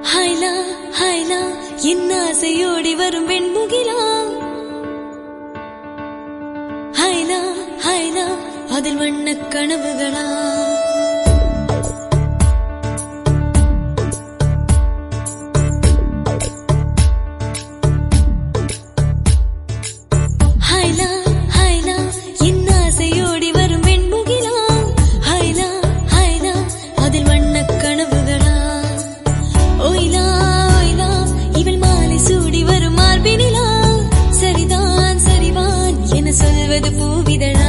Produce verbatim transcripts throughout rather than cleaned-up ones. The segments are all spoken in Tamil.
ஹைலா ஹைலா என் ஆசையோடி வரும் வெண்முகிலா. ஹைலா ஹைலா அதில் வண்ண கனவுகளா. ஹைலா ஹைலா என் ஆசையோடி வரும் வெண்முகிலா. ஹைலா ஹைலா அதில் வண்ண கனவுகளா. ஓய்லா ஓய்லா இவள் மாலை சூடி வரும் மார்பினிலா. சரிதான் சரிவான் என சொல்வது பூவிதழா.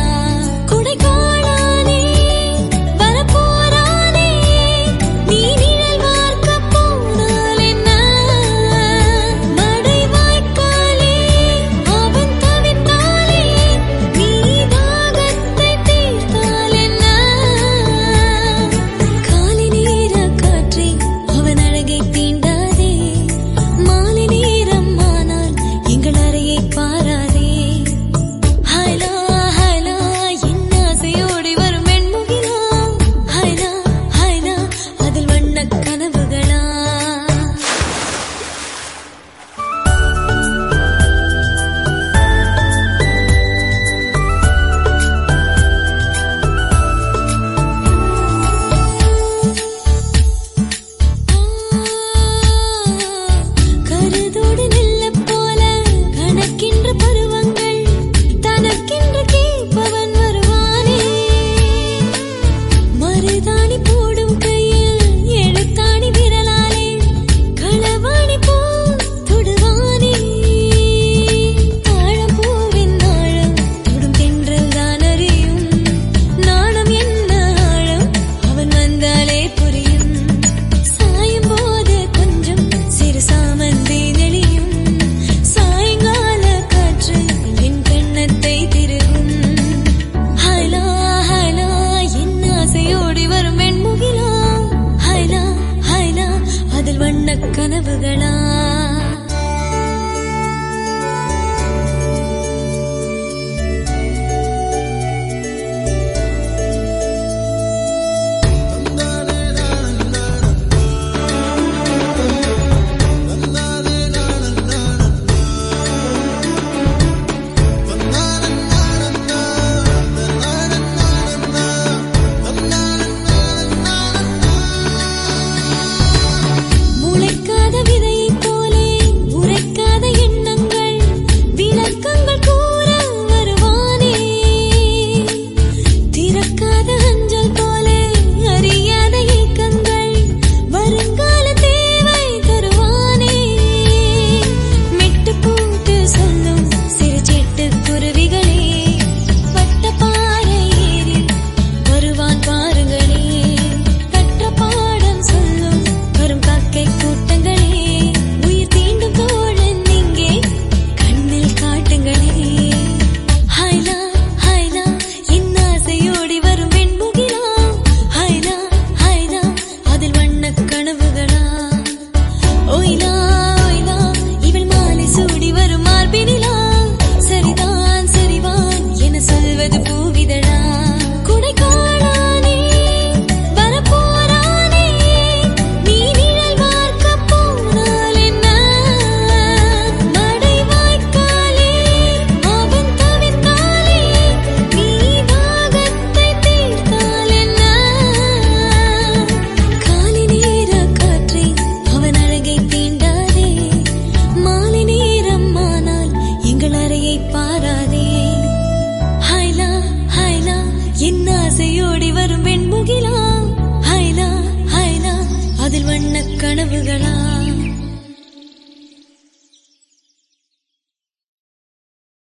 கனவுகளா. என் ஆசையோடி வரும் வெண்முகிலா. ஹைலா ஹைலா அதில் வண்ண கனவுகளா.